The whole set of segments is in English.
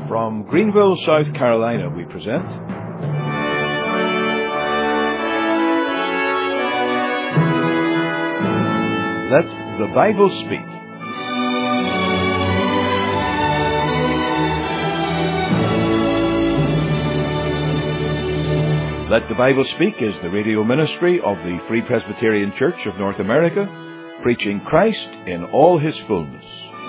From Greenville, South Carolina, we present Let the Bible Speak. Let the Bible Speak is the radio ministry of the Free Presbyterian Church of North America, preaching Christ in all His fullness.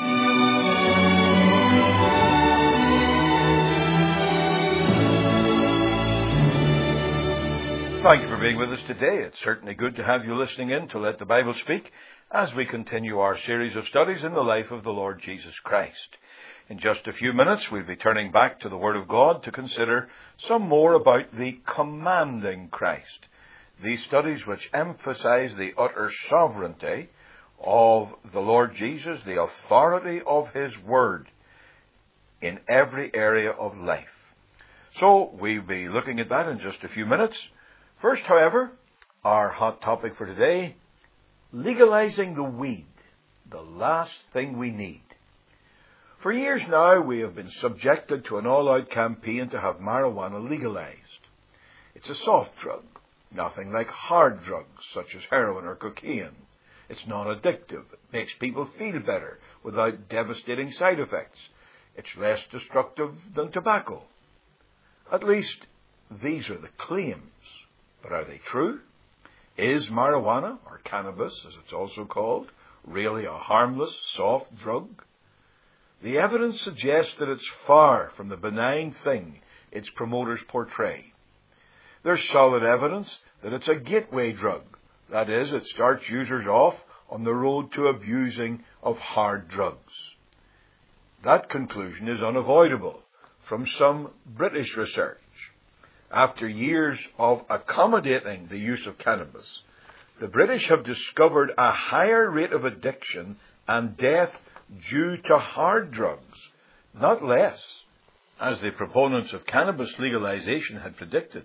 Thank you for being with us today. It's certainly good to have you listening in to Let the Bible Speak as we continue our series of studies in the life of the Lord Jesus Christ. In just a few minutes, we'll be turning back to the Word of God to consider some more about the commanding Christ. These studies which emphasize the utter sovereignty of the Lord Jesus, the authority of His Word in every area of life. So we'll be looking at that in just a few minutes. First, however, our hot topic for today, legalizing the weed, the last thing we need. For years now, we have been subjected to an all-out campaign to have marijuana legalized. It's a soft drug, nothing like hard drugs such as heroin or cocaine. It's non-addictive. It makes people feel better without devastating side effects. It's less destructive than tobacco. At least, these are the claims. But are they true? Is marijuana, or cannabis as it's also called, really a harmless, soft drug? The evidence suggests that it's far from the benign thing its promoters portray. There's solid evidence that it's a gateway drug. That is, it starts users off on the road to abusing of hard drugs. That conclusion is unavoidable from some British research. After years of accommodating the use of cannabis, the British have discovered a higher rate of addiction and death due to hard drugs, not less, as the proponents of cannabis legalization had predicted.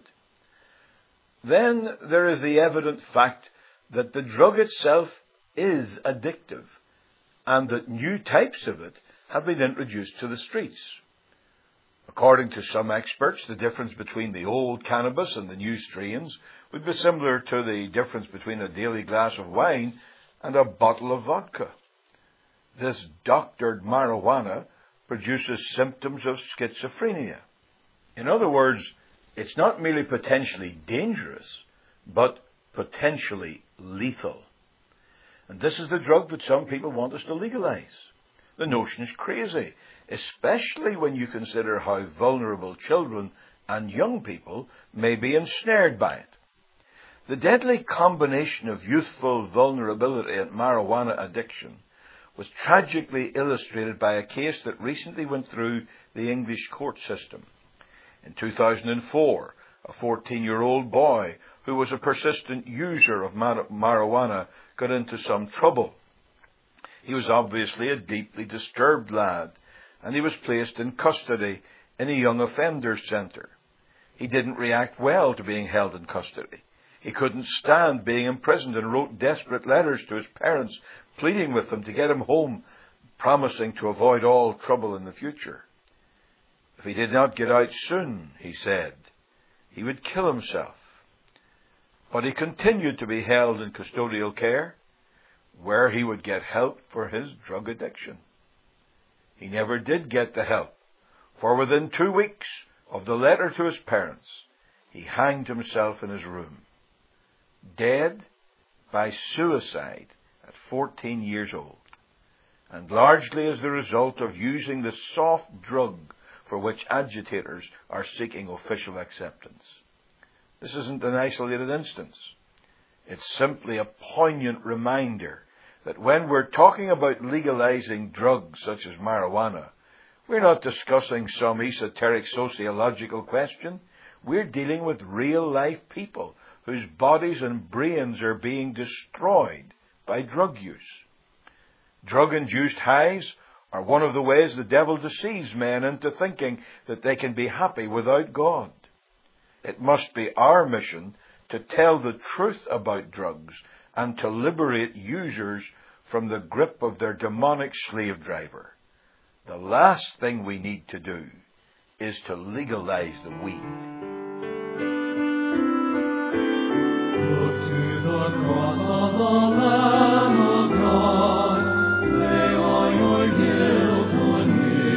Then there is the evident fact that the drug itself is addictive, and that new types of it have been introduced to the streets. According to some experts, the difference between the old cannabis and the new strains would be similar to the difference between a daily glass of wine and a bottle of vodka. This doctored marijuana produces symptoms of schizophrenia. In other words, it's not merely potentially dangerous, but potentially lethal. And this is the drug that some people want us to legalize. The notion is crazy, especially when you consider how vulnerable children and young people may be ensnared by it. The deadly combination of youthful vulnerability and marijuana addiction was tragically illustrated by a case that recently went through the English court system. In 2004, a 14-year-old boy who was a persistent user of marijuana got into some trouble. He was obviously a deeply disturbed lad, and he was placed in custody in a young offenders centre. He didn't react well to being held in custody. He couldn't stand being imprisoned and wrote desperate letters to his parents, pleading with them to get him home, promising to avoid all trouble in the future. If he did not get out soon, he said, he would kill himself. But he continued to be held in custodial care, where he would get help for his drug addiction. He never did get the help, for within 2 weeks of the letter to his parents, he hanged himself in his room, dead by suicide at 14 years old, and largely as the result of using the soft drug for which agitators are seeking official acceptance. This isn't an isolated instance. It's simply a poignant reminder that when we're talking about legalizing drugs such as marijuana, we're not discussing some esoteric sociological question. We're dealing with real-life people whose bodies and brains are being destroyed by drug use. Drug-induced highs are one of the ways the devil deceives men into thinking that they can be happy without God. It must be our mission to tell the truth about drugs and to liberate users from the grip of their demonic slave driver. The last thing we need to do is to legalize the weed. Look to the cross of the Lamb of God, lay all your guilt on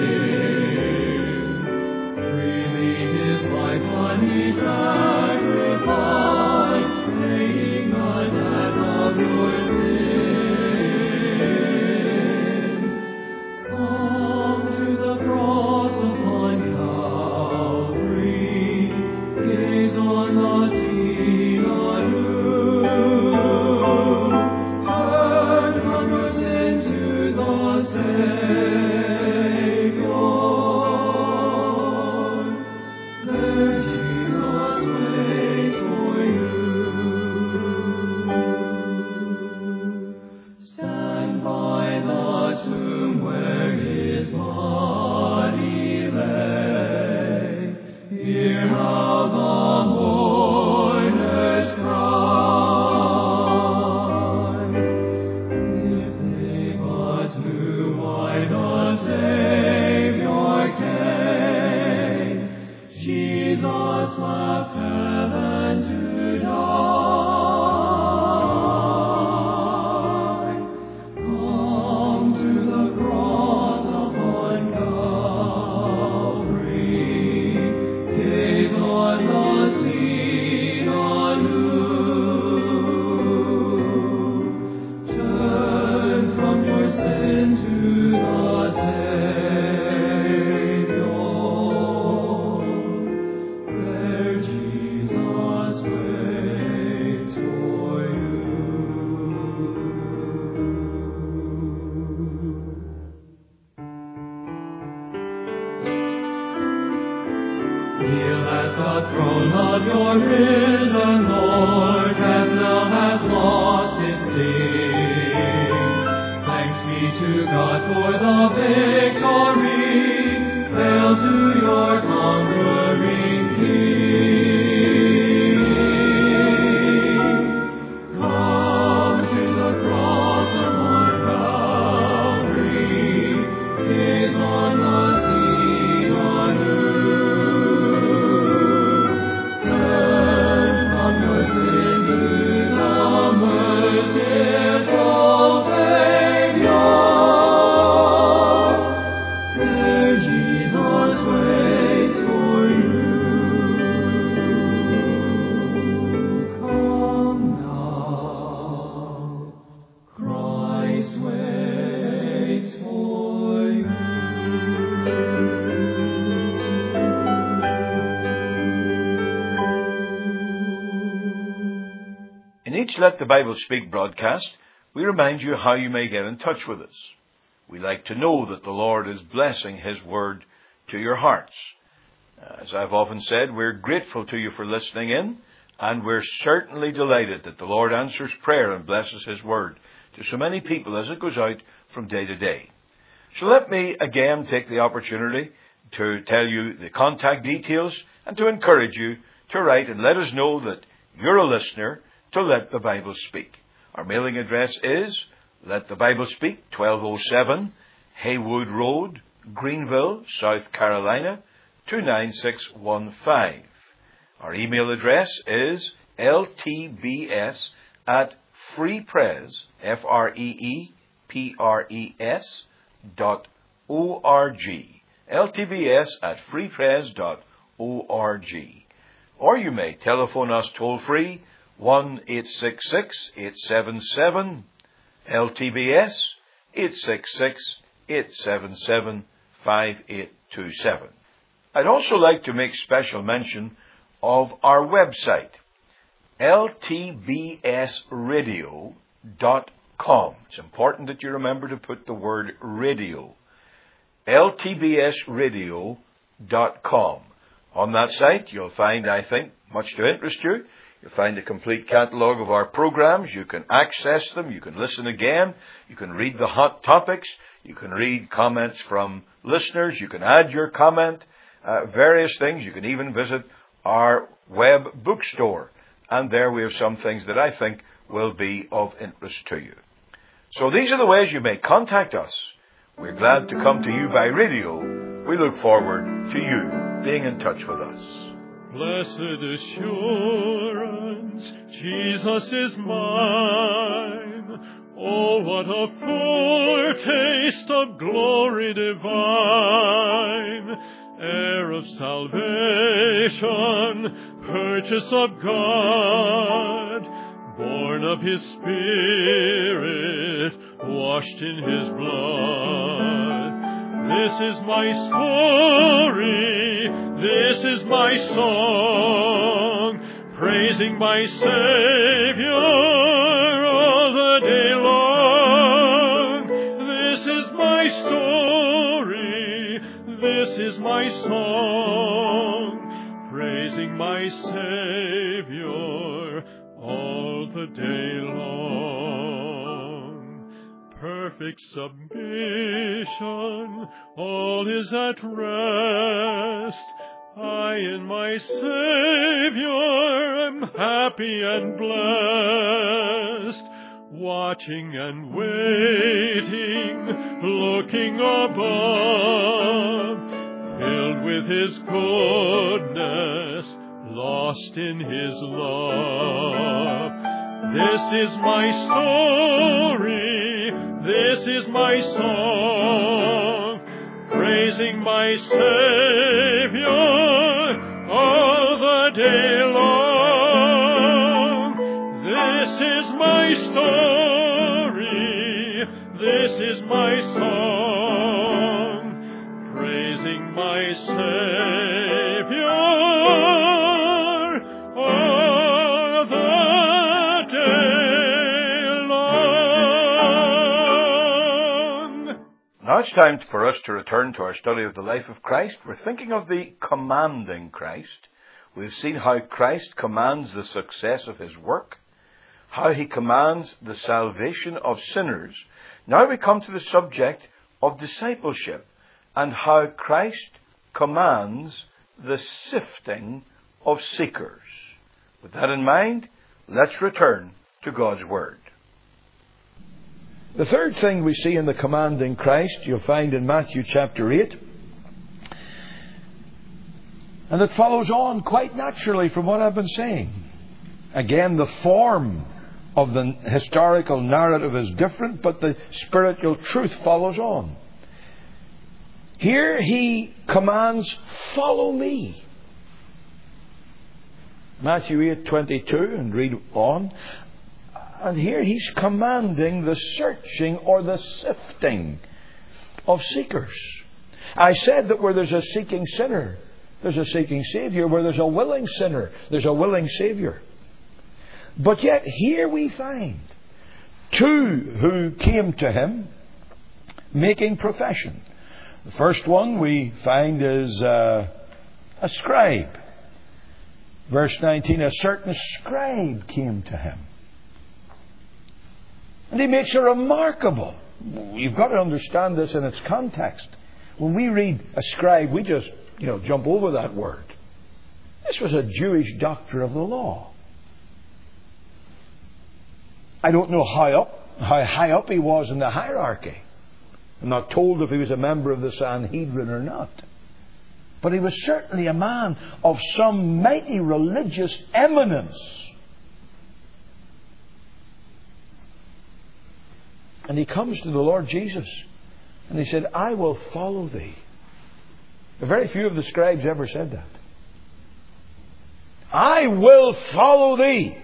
Him. Freely His life on He sacrificed, paying the debt of your sin. Come to the cross upon Calvary, gaze on the scene anew. Turn from your sin to the Savior. There Jesus waits for you. Stand by the tomb where His body lay. Hear how the mourners cry. If they but knew why the Savior came, Jesus left heaven to die. Come to the cross upon Calvary, gaze on the scene anew. Turn from your sin to the Savior. There Jesus waits for you. Kneel at the throne of your risen Lord, and now has lost its sting. Thanks be to God for the victory. Hail to your conquering King. Come to the cross upon Calvary, gaze on the scene anew. Turn from your sin to the merciful Savior. There Jesus waits for you. Come now, Christ waits for you. In each Let the Bible Speak broadcast, we remind you how you may get in touch with us. We like to know that the Lord is blessing His Word to your hearts. As I've often said, we're grateful to you for listening in, and we're certainly delighted that the Lord answers prayer and blesses His Word to so many people as it goes out from day to day. So let me again take the opportunity to tell you the contact details and to encourage you to write and let us know that you're a listener to Let the Bible Speak. Our mailing address is Let the Bible Speak, 1207 Haywood Road, Greenville, South Carolina, 29615. Our email address is ltbs@freepres, freepres.org. ltbs@freepres.org. Or you may telephone us toll-free, 1-866-877-LTBS, 866-877-5827. I'd also like to make special mention of our website, ltbsradio.com. It's important that you remember to put the word radio. ltbsradio.com. On that site, you'll find, I think, much to interest you. You'll find a complete catalogue of our programs. You can access them. You can listen again. You can read the hot topics. You can read comments from listeners. You can add your comment. Various things. You can even visit our web bookstore. And there we have some things that I think will be of interest to you. So these are the ways you may contact us. We're glad to come to you by radio. We look forward to you being in touch with us. Blessed assurance, Jesus is mine. Oh, what a foretaste of glory divine, heir of salvation, purchase of God, born of His Spirit, washed in His blood. This is my story, this is my song, praising my Savior all the day long. This is my story, this is my song, praising my Savior all the day long. Perfect submission, all is at rest. I in my Savior am happy and blessed, watching and waiting, looking above, filled with His goodness, lost in His love. This is my story, this is my song, praising my Savior all the day long. This is my story, this is my song, praising my Savior all the day long. Now it's time for us to return to our study of the life of Christ. We're thinking of the commanding Christ. We've seen how Christ commands the success of His work, how He commands the salvation of sinners. Now we come to the subject of discipleship and how Christ commands the sifting of seekers. With that in mind, let's return to God's Word. The third thing we see in the commanding Christ, you'll find in Matthew chapter 8. And it follows on quite naturally from what I've been saying. Again, the form of the historical narrative is different, but the spiritual truth follows on. Here He commands, follow me. Matthew 8:22, and read on. And here He's commanding the searching or the sifting of seekers. I said that where there's a seeking sinner, there's a seeking Saviour. Where there's a willing sinner, there's a willing Saviour. But yet here we find two who came to Him making profession. The first one we find is a scribe. Verse 19, a certain scribe came to Him. And he makes a remarkable. You've got to understand this in its context. When we read a scribe, we just, jump over that word. This was a Jewish doctor of the law. I don't know how high up he was in the hierarchy. I'm not told if he was a member of the Sanhedrin or not. But he was certainly a man of some mighty religious eminence. And he comes to the Lord Jesus and he said, I will follow thee. Very few of the scribes ever said that. I will follow thee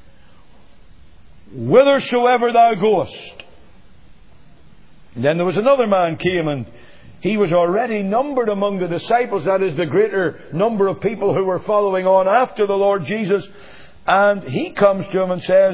whithersoever thou goest. And then there was another man came, and he was already numbered among the disciples. That is the greater number of people who were following on after the Lord Jesus. And he comes to him and says,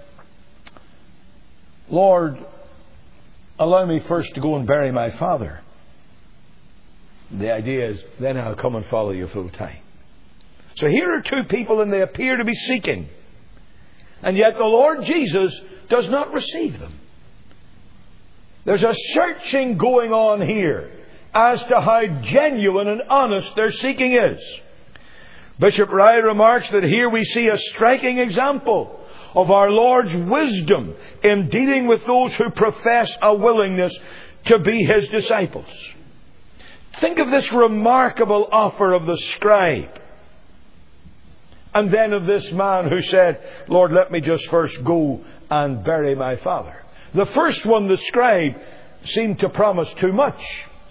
Lord, allow me first to go and bury my father. The idea is, then I'll come and follow you full time. So here are two people, and they appear to be seeking. And yet the Lord Jesus does not receive them. There's a searching going on here as to how genuine and honest their seeking is. Bishop Rye remarks that here we see a striking example of our Lord's wisdom in dealing with those who profess a willingness to be His disciples. Think of this remarkable offer of the scribe. And then of this man who said, Lord, let me just first go and bury my father. The first one, the scribe, seemed to promise too much.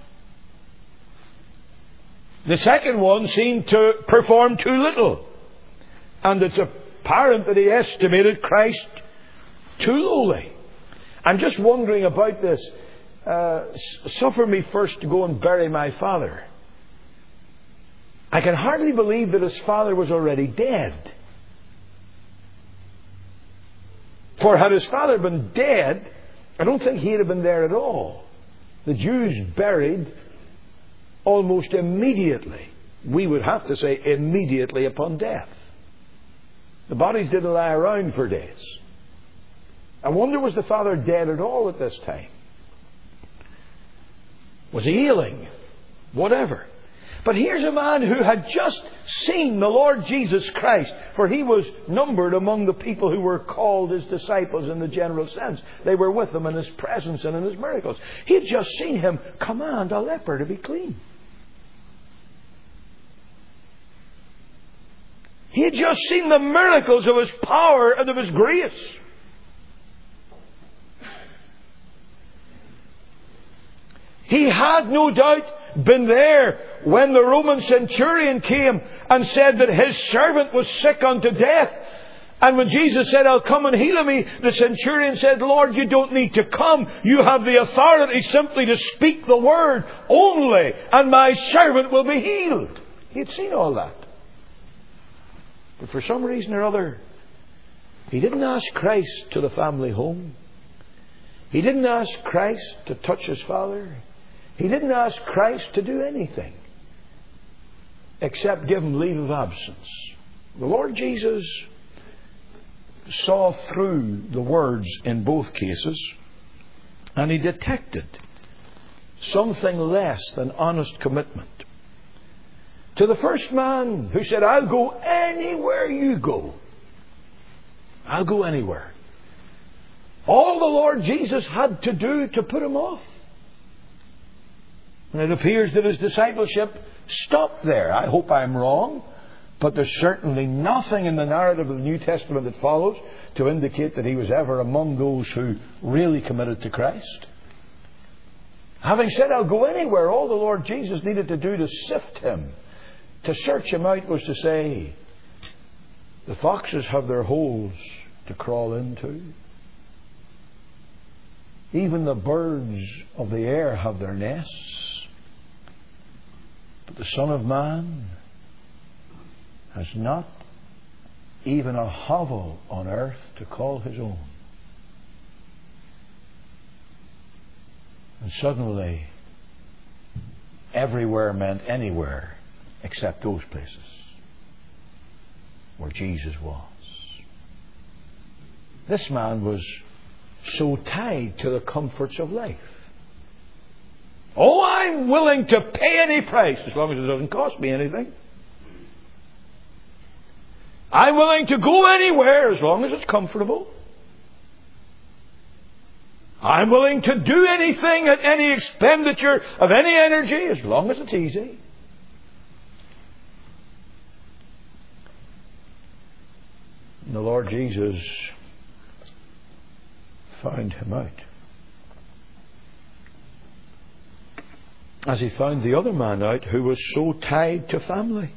The second one seemed to perform too little. And it's apparent that he estimated Christ too lowly. I'm just wondering about this. Suffer me first to go and bury my father. I can hardly believe that his father was already dead. For had his father been dead, I don't think he'd have been there at all. The Jews buried almost immediately. We would have to say immediately upon death. The bodies didn't lie around for days. I wonder, was the father dead at all at this time? Was he ailing? Whatever. But here's a man who had just seen the Lord Jesus Christ, for he was numbered among the people who were called his disciples in the general sense. They were with him in his presence and in his miracles. He had just seen him command a leper to be clean. He had just seen the miracles of his power and of his grace. He had no doubt been there when the Roman centurion came and said that his servant was sick unto death. And when Jesus said, I'll come and heal him, the centurion said, Lord, you don't need to come. You have the authority simply to speak the word only, and my servant will be healed. He had seen all that. But for some reason or other, he didn't ask Christ to the family home. He didn't ask Christ to touch his father. He didn't ask Christ to do anything except give him leave of absence. The Lord Jesus saw through the words in both cases, and he detected something less than honest commitment. To the first man who said, I'll go anywhere you go. I'll go anywhere. All the Lord Jesus had to do to put him off. And it appears that his discipleship stopped there. I hope I'm wrong, but there's certainly nothing in the narrative of the New Testament that follows to indicate that he was ever among those who really committed to Christ. Having said, I'll go anywhere, all the Lord Jesus needed to do to sift him, to search him out, was to say, the foxes have their holes to crawl into. Even the birds of the air have their nests. But the Son of Man has not even a hovel on earth to call his own. And suddenly, everywhere meant anywhere except those places where Jesus was. This man was so tied to the comforts of life. Oh, I'm willing to pay any price as long as it doesn't cost me anything. I'm willing to go anywhere as long as it's comfortable. I'm willing to do anything at any expenditure of any energy as long as it's easy. And the Lord Jesus found him out. As he found the other man out who was so tied to family.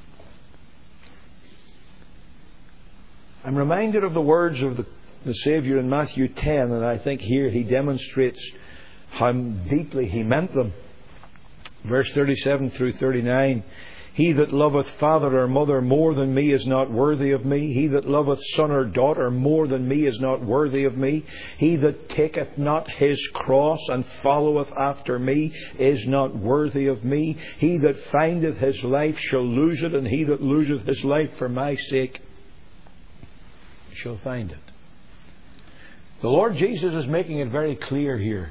I'm reminded of the words of the Saviour in Matthew 10, and I think here he demonstrates how deeply he meant them. Verse 37 through 39. He that loveth father or mother more than me is not worthy of me. He that loveth son or daughter more than me is not worthy of me. He that taketh not his cross and followeth after me is not worthy of me. He that findeth his life shall lose it, and he that loseth his life for my sake shall find it. The Lord Jesus is making it very clear here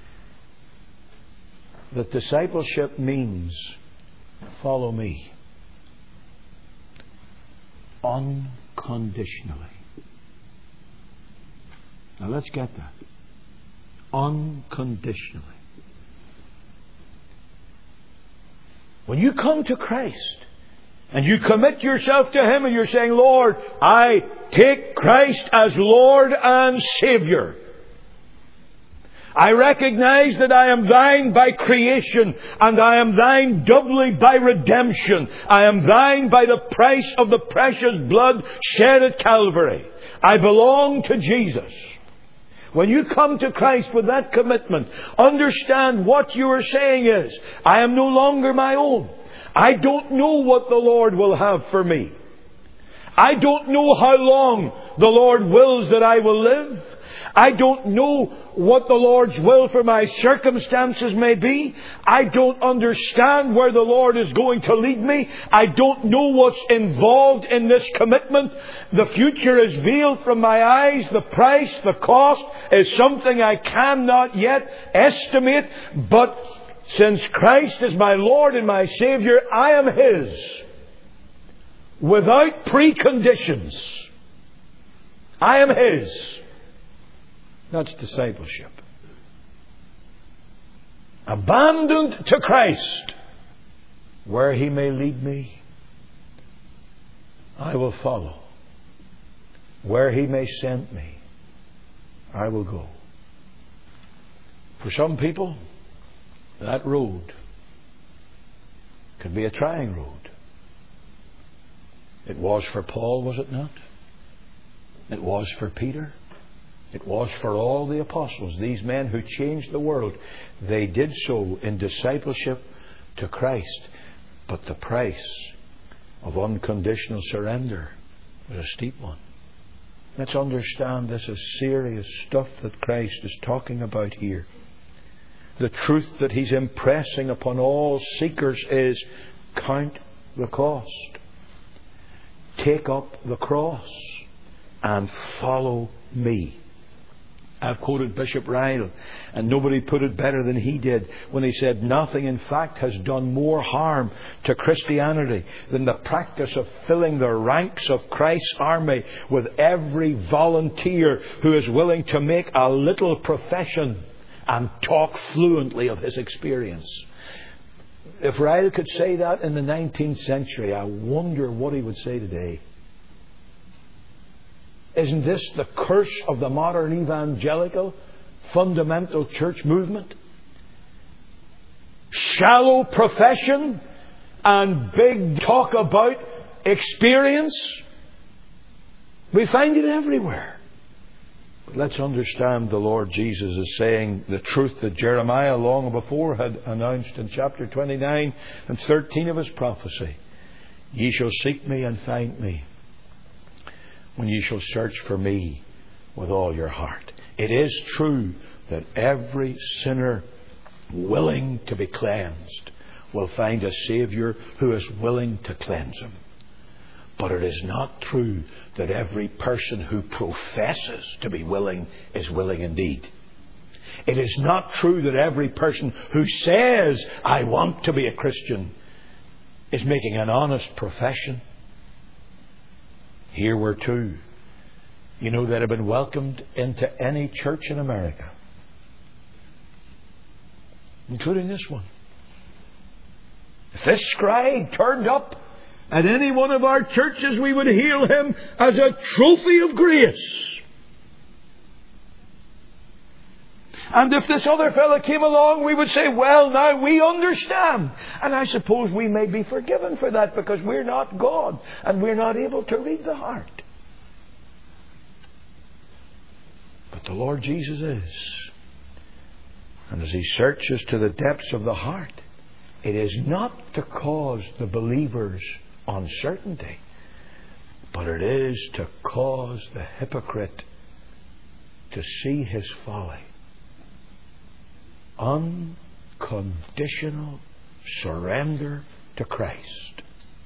that discipleship means follow me unconditionally. Now let's get that. Unconditionally. When you come to Christ and you commit yourself to Him and you're saying, Lord, I take Christ as Lord and Saviour. I recognize that I am Thine by creation, and I am Thine doubly by redemption. I am Thine by the price of the precious blood shed at Calvary. I belong to Jesus. When you come to Christ with that commitment, understand what you are saying is, I am no longer my own. I don't know what the Lord will have for me. I don't know how long the Lord wills that I will live. I don't know what the Lord's will for my circumstances may be. I don't understand where the Lord is going to lead me. I don't know what's involved in this commitment. The future is veiled from my eyes. The price, the cost is something I cannot yet estimate. But since Christ is my Lord and my Saviour, I am His. Without preconditions. I am His. That's discipleship. Abandoned to Christ, where He may lead me, I will follow. Where He may send me, I will go. For some people, that road could be a trying road. It was for Paul, was it not? It was for Peter. It was for all the apostles, these men who changed the world. They did so in discipleship to Christ. But the price of unconditional surrender was a steep one. Let's understand this is serious stuff that Christ is talking about here. The truth that He's impressing upon all seekers is count the cost. Take up the cross and follow me. I've quoted Bishop Ryle, and nobody put it better than he did when he said, nothing in fact has done more harm to Christianity than the practice of filling the ranks of Christ's army with every volunteer who is willing to make a little profession and talk fluently of his experience. If Ryle could say that in the 19th century, I wonder what he would say today. Isn't this the curse of the modern evangelical fundamental church movement? Shallow profession and big talk about experience. We find it everywhere. But let's understand the Lord Jesus is saying the truth that Jeremiah long before had announced in chapter 29 and 13 of his prophecy. Ye shall seek me and find me, when ye shall search for me with all your heart. It is true that every sinner willing to be cleansed will find a Saviour who is willing to cleanse him. But it is not true that every person who professes to be willing is willing indeed. It is not true that every person who says, I want to be a Christian, is making an honest profession. Here were two, that have been welcomed into any church in America, including this one. If this scribe turned up at any one of our churches, we would hail him as a trophy of grace. And if this other fellow came along, we would say, well, now we understand. And I suppose we may be forgiven for that because we're not God and we're not able to read the heart. But the Lord Jesus is. And as He searches to the depths of the heart, it is not to cause the believers uncertainty, but it is to cause the hypocrite to see his folly. Unconditional surrender to Christ.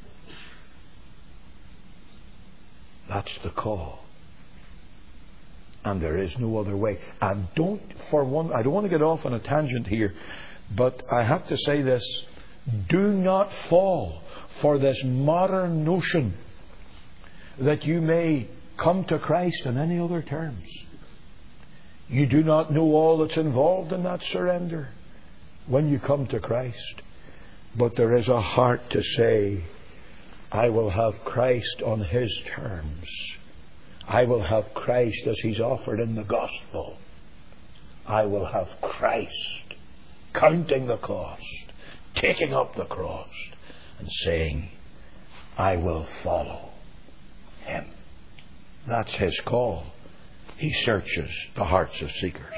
That's the call. And there is no other way. I don't want to get off on a tangent here, but I have to say this. Do not fall for this modern notion that you may come to Christ on any other terms. You do not know all that's involved in that surrender when you come to Christ. But there is a heart to say, I will have Christ on His terms. I will have Christ as He's offered in the gospel. I will have Christ counting the cost, taking up the cross, and saying, I will follow Him. That's His call. He searches the hearts of seekers.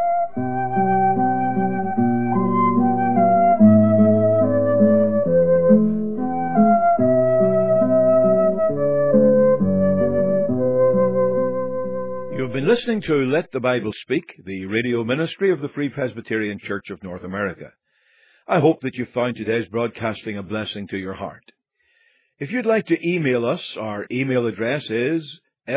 You've been listening to Let the Bible Speak, the radio ministry of the Free Presbyterian Church of North America. I hope that you found today's broadcasting a blessing to your heart. If you'd like to email us, our email address is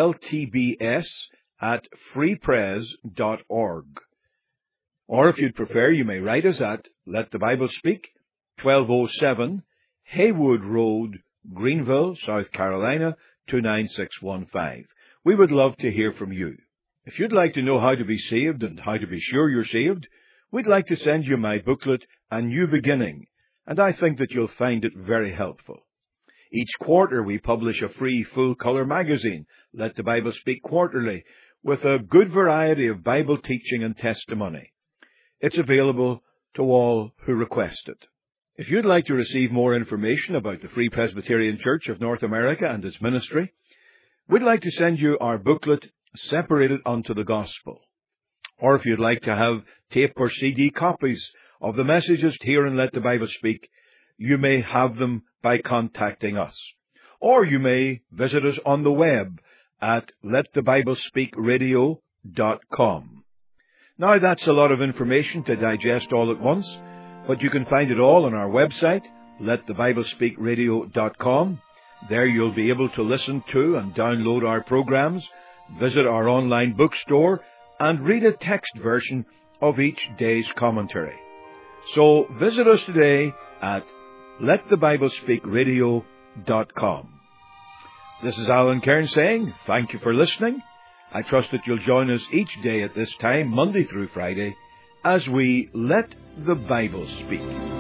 ltbs@freepres.org. Or if you'd prefer, you may write us at Let the Bible Speak, 1207 Haywood Road, Greenville, South Carolina, 29615. We would love to hear from you. If you'd like to know how to be saved and how to be sure you're saved, we'd like to send you my booklet, A New Beginning, and I think that you'll find it very helpful. Each quarter we publish a free full-color magazine, Let the Bible Speak Quarterly, with a good variety of Bible teaching and testimony. It's available to all who request it. If you'd like to receive more information about the Free Presbyterian Church of North America and its ministry, we'd like to send you our booklet, Separated unto the Gospel. Or if you'd like to have tape or CD copies of the messages here in Let the Bible Speak, you may have them by contacting us. Or you may visit us on the web at letthebiblespeakradio.com. Now that's a lot of information to digest all at once, but you can find it all on our website, letthebiblespeakradio.com. There you'll be able to listen to and download our programs, visit our online bookstore, and read a text version of each day's commentary. So visit us today at letthebiblespeakradio.com. This is Alan Cairns saying thank you for listening. I trust that you'll join us each day at this time, Monday through Friday, as we Let the Bible Speak.